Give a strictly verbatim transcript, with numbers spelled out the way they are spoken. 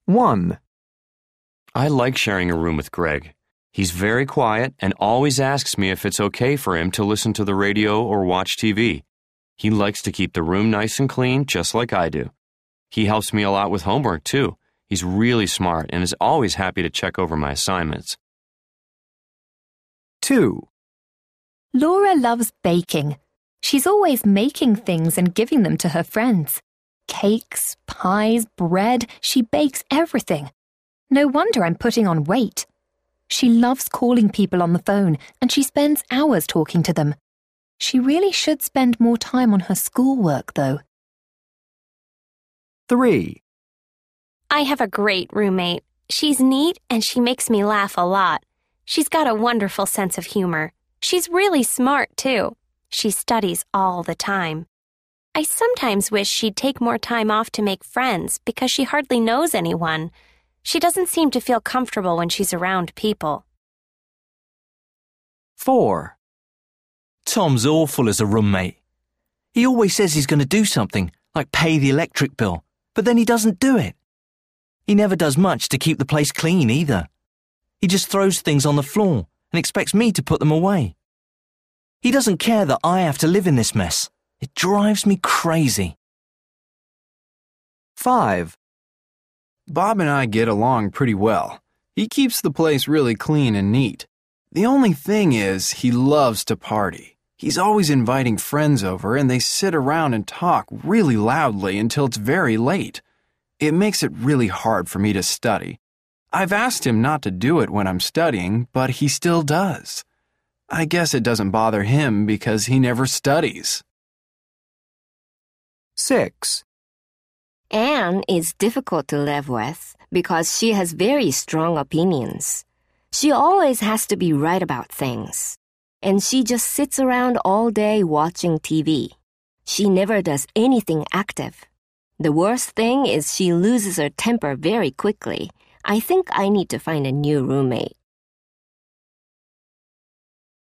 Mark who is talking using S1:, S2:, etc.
S1: one.
S2: I like sharing a room with Greg. He's very quiet and always asks me if it's okay for him to listen to the radio or watch T V. He likes to keep the room nice and clean, just like I do. He helps me a lot with homework, too. He's really smart and is always happy to check over my assignments.
S1: two.
S3: Laura loves baking. She's always making things and giving them to her friends. Cakes, pies, bread, she bakes everything. No wonder I'm putting on weight. She loves calling people on the phone and she spends hours talking to them. She really should spend more time on her schoolwork, though.
S1: three.
S4: I have a great roommate. She's neat and she makes me laugh a lot. She's got a wonderful sense of humor. She's really smart, too. She studies all the time. I sometimes wish she'd take more time off to make friends because she hardly knows anyone. She doesn't seem to feel comfortable when she's around people.
S1: four.
S5: Tom's awful as a roommate. He always says he's going to do something, like pay the electric bill, but then he doesn't do it. He never does much to keep the place clean either. He just throws things on the floor and expects me to put them away. He doesn't care that I have to live in this mess. It drives me crazy.
S1: five.
S6: Bob and I get along pretty well. He keeps the place really clean and neat. The only thing is, he loves to party. He's always inviting friends over and they sit around and talk really loudly until it's very late. It makes it really hard for me to study. I've asked him not to do it when I'm studying, but he still does. I guess it doesn't bother him because he never studies.
S1: six.
S7: Anne is difficult to live with because she has very strong opinions. She always has to be right about things. And she just sits around all day watching T V. She never does anything active. The worst thing is she loses her temper very quickly. I think I need to find a new roommate.